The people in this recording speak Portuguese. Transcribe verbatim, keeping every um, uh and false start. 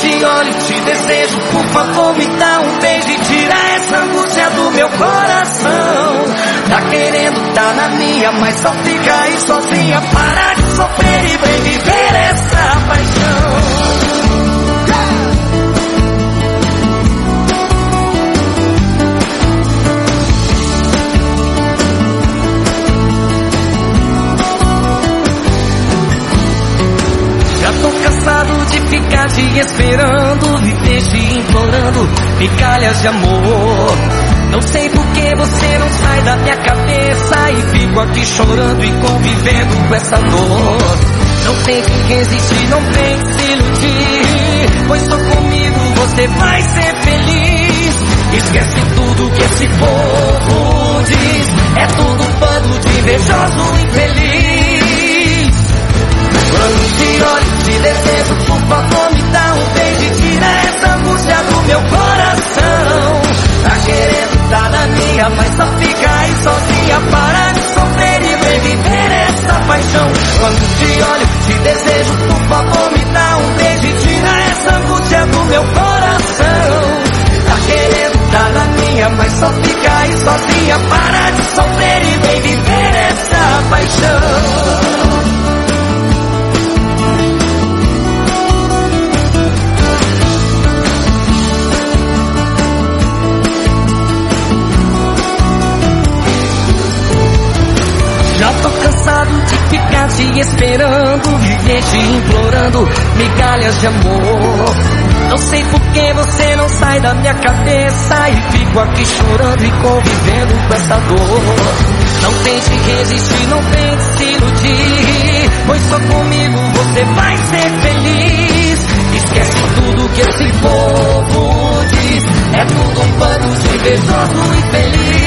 te olho, te desejo, por favor me dá um beijo e tira essa angústia do meu coração. Tá querendo, tá na minha, mas só fica aí sozinha. Para de sofrer e vem viver essa paixão. De ficar te esperando, viver te implorando, migalhas de amor. Não sei por que você não sai da minha cabeça e fico aqui chorando e convivendo com essa dor. Não tente resistir, não tente se iludir, pois só comigo você vai ser feliz. Esquece tudo que esse povo diz, é tudo um bando de invejoso infeliz. Quando te olho, te desejo, por favor me dá um beijo e tira essa angústia do meu coração. Tá querendo, tá na minha, mas só fica aí sozinha. Para de sofrer e vem viver essa paixão. Quando te olho, te desejo, por favor me dá um beijo e tira essa angústia do meu coração. Tá querendo, tá na minha, mas só fica aí sozinha. Para de sofrer e vem viver essa paixão. Já tô cansado de ficar te esperando, viver te implorando, migalhas de amor. Não sei por que você não sai da minha cabeça e fico aqui chorando e convivendo com essa dor. Não tente resistir, não tente se iludir, pois só comigo você vai ser feliz. Esquece tudo que esse povo diz, é tudo um bando de invejoso e infeliz.